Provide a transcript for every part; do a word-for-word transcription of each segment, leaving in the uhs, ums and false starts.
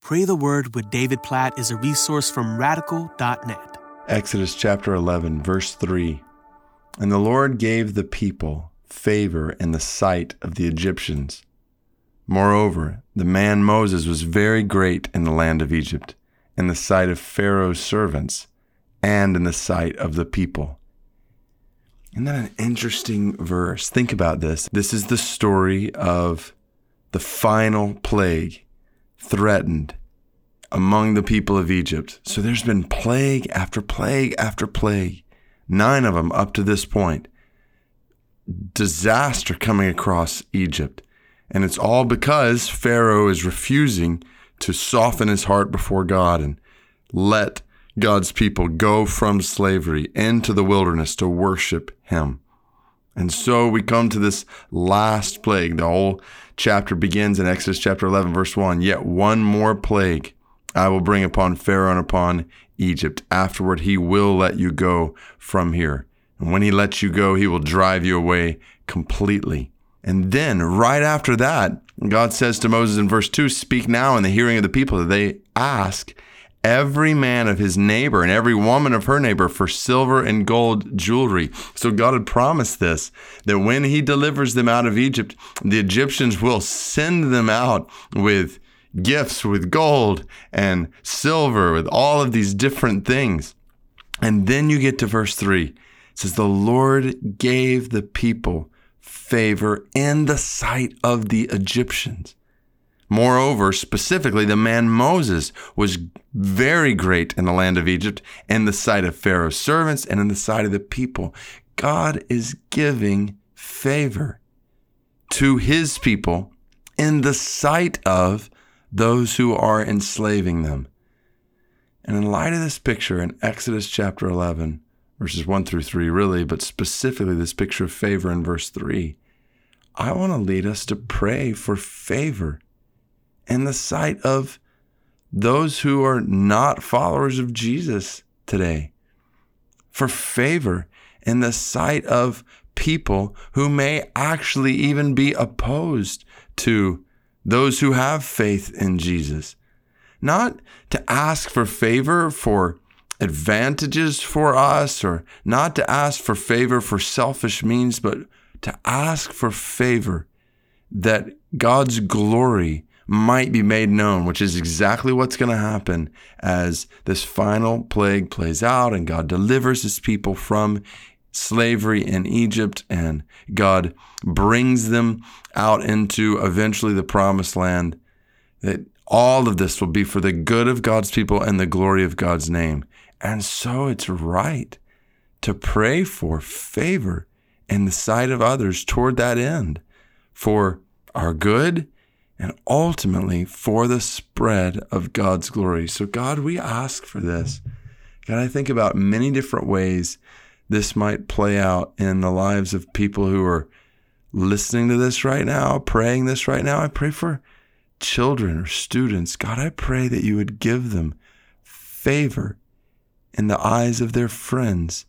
Pray the Word with David Platt is a resource from radical dot net. Exodus chapter eleven, verse three. And the Lord gave the people favor in the sight of the Egyptians. Moreover, the man Moses was very great in the land of Egypt, in the sight of Pharaoh's servants, and in the sight of the people. Isn't that an interesting verse? Think about this. This is the story of the final plague threatened among the people of Egypt. So there's been plague after plague after plague, nine of them up to this point. Disaster coming across Egypt. And it's all because Pharaoh is refusing to soften his heart before God and let God's people go from slavery into the wilderness to worship him. And so we come to this last plague. The whole chapter begins in Exodus chapter eleven, verse one. Yet one more plague I will bring upon Pharaoh and upon Egypt. Afterward, he will let you go from here. And when he lets you go, he will drive you away completely. And then right after that, God says to Moses in verse two, speak now in the hearing of the people that they ask every man of his neighbor and every woman of her neighbor for silver and gold jewelry. So God had promised this, that when he delivers them out of Egypt, the Egyptians will send them out with gifts, with gold and silver, with all of these different things. And then you get to verse three. It says, the Lord gave the people favor in the sight of the Egyptians. Moreover, specifically, the man Moses was very great in the land of Egypt, in the sight of Pharaoh's servants, and in the sight of the people. God is giving favor to his people in the sight of those who are enslaving them. And in light of this picture in Exodus chapter eleven, verses one through three, really, but specifically this picture of favor in verse three, I want to lead us to pray for favor in the sight of those who are not followers of Jesus today, for favor in the sight of people who may actually even be opposed to those who have faith in Jesus. Not to ask for favor for advantages for us, or not to ask for favor for selfish means, but to ask for favor that God's glory might be made known, which is exactly what's going to happen as this final plague plays out and God delivers his people from slavery in Egypt and God brings them out into eventually the promised land. That all of this will be for the good of God's people and the glory of God's name. And so it's right to pray for favor in the sight of others toward that end, for our good and ultimately for the spread of God's glory. So God, we ask for this. God, I think about many different ways this might play out in the lives of people who are listening to this right now, praying this right now. I pray for children or students. God, I pray that you would give them favor in the eyes of their friends,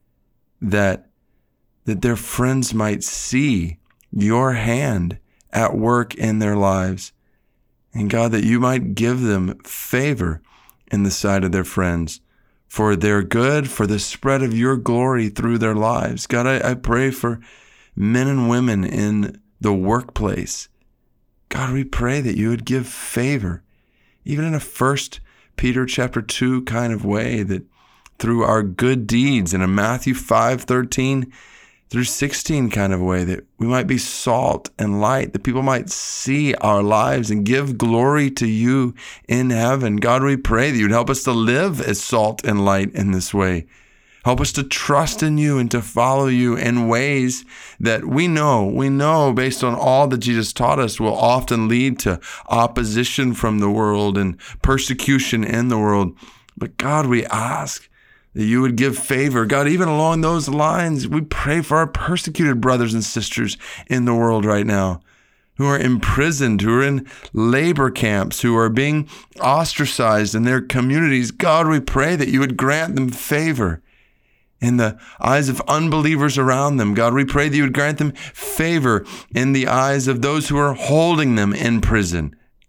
that, that their friends might see your hand at work in their lives. And God, that you might give them favor in the sight of their friends for their good, for the spread of your glory through their lives. God, I, I pray for men and women in the workplace. God, we pray that you would give favor, even in a First Peter chapter two kind of way, that through our good deeds, in a Matthew five thirteen through sixteen kind of way, that we might be salt and light, that people might see our lives and give glory to you in heaven. God, we pray that you'd help us to live as salt and light in this way. Help us to trust in you and to follow you in ways that we know, we know based on all that Jesus taught us will often lead to opposition from the world and persecution in the world. But God, we ask that you would give favor. God, even along those lines, we pray for our persecuted brothers and sisters in the world right now, who are imprisoned, who are in labor camps, who are being ostracized in their communities. God, we pray that you would grant them favor in the eyes of unbelievers around them. God, we pray that you would grant them favor in the eyes of those who are holding them in prison.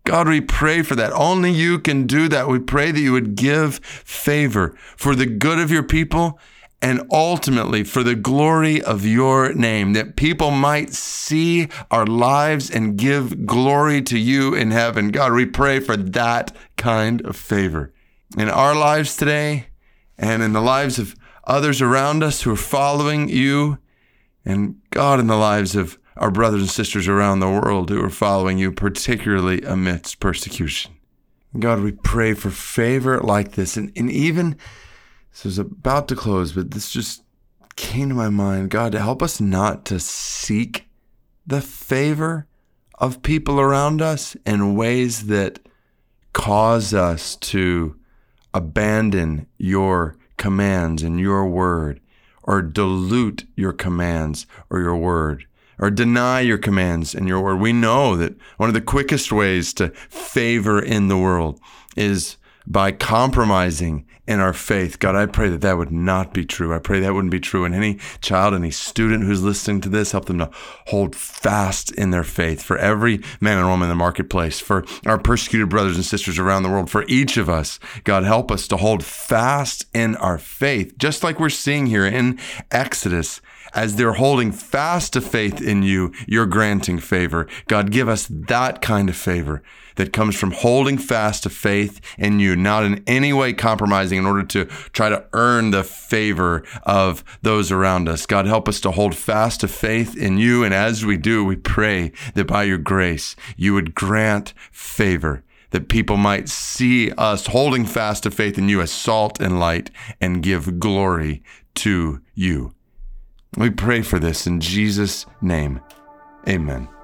God, we pray for that. Only you can do that. We pray that you would give favor for the good of your people and ultimately for the glory of your name, that people might see our lives and give glory to you in heaven. God, we pray for that kind of favor in our lives today and in the lives of others around us who are following you, and God, in the lives of our brothers and sisters around the world who are following you, particularly amidst persecution. God, we pray for favor like this. And, and even, this is about to close, but this just came to my mind. God, help us not to seek the favor of people around us in ways that cause us to abandon your commands and your word, or dilute your commands or your word, or deny your commands and your word. We know that one of the quickest ways to favor in the world is by compromising in our faith. God, I pray that that would not be true. I pray that wouldn't be true. And any child, any student who's listening to this, help them to hold fast in their faith. For every man and woman in the marketplace, for our persecuted brothers and sisters around the world, for each of us, God, help us to hold fast in our faith, just like we're seeing here in Exodus. As they're holding fast to faith in you, you're granting favor. God, give us that kind of favor that comes from holding fast to faith in you, not in any way compromising in order to try to earn the favor of those around us. God, help us to hold fast to faith in you. And as we do, we pray that by your grace, you would grant favor, that people might see us holding fast to faith in you as salt and light and give glory to you. We pray for this in Jesus' name. Amen.